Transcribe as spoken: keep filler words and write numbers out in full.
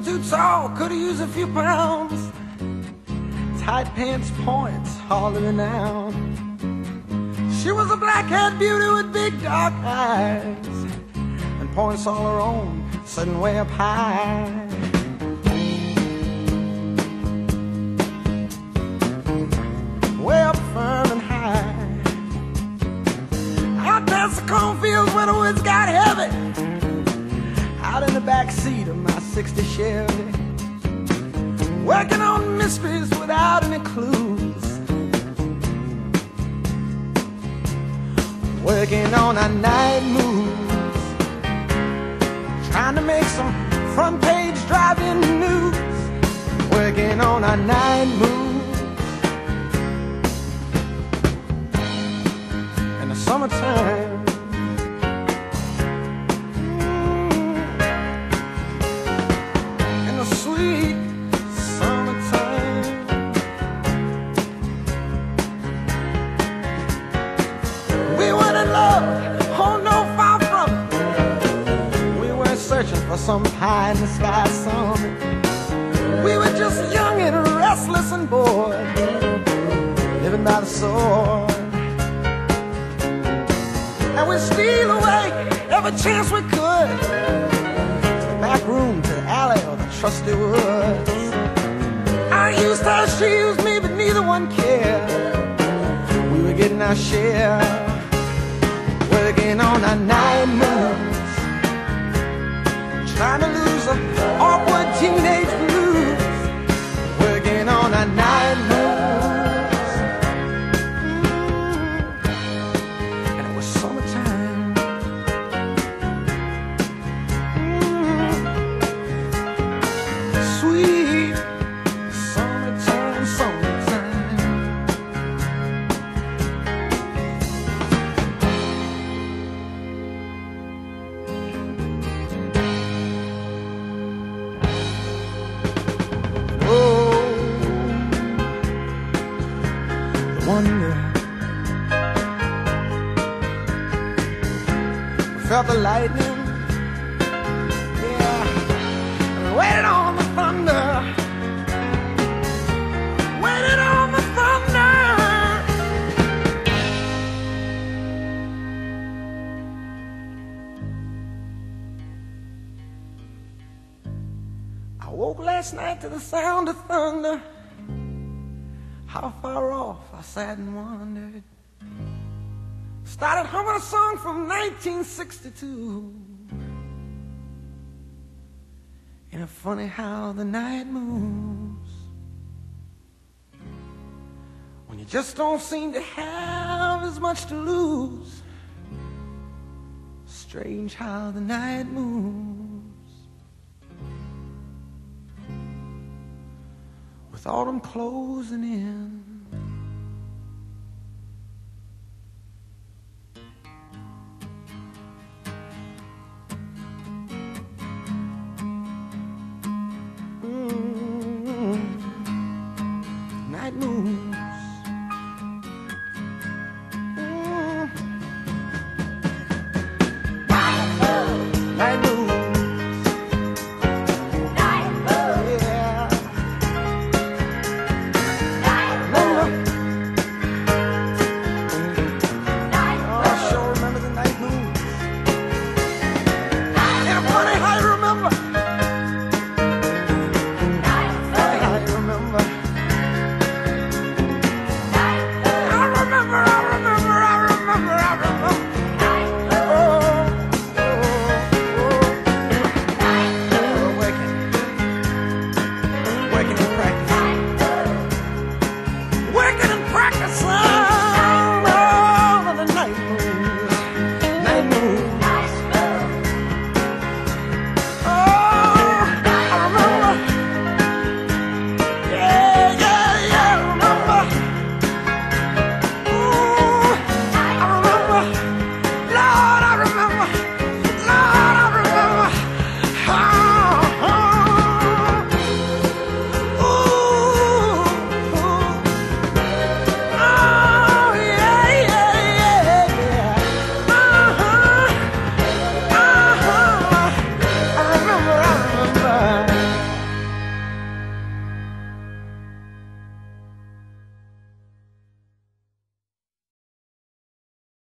too tall, could've used a few pounds. Tight pants points, hardly renowned. She was a black-haired beauty with big dark eyes, and points all her own, sitting way up high. Way up firm and high. Out past the cornfields where the woods got heavy, out in the back seat of my sixty Chevy, working on mysteries without any clues, working on our night moves, trying to make some front page driving news, working on our night moves. In the summertime, sweet summertime. We weren't in love, oh no, far from it. We weren't searching for some pie in the sky summit. We were just young and restless and bored, living by the sword. And we'd steal away every chance we could, to the back room, to the alley, or the trusty woods. I used her, she used me, but neither one cared. We were getting our share, working on our night moves, trying to lose the awkward teenage blues, working on our night moves. Mm. And it was summertime. Sweet summertime, summertime. Oh, the wonder. We felt the lightning, yeah, and we waited on the thunder, waited on the thunder. I woke last night to the sound of thunder. How far off I sat and wondered. Started humming a song from nineteen sixty-two. Ain't it funny how the night moves, when you just don't seem to have as much to lose? Strange how the night moves, with autumn closing in.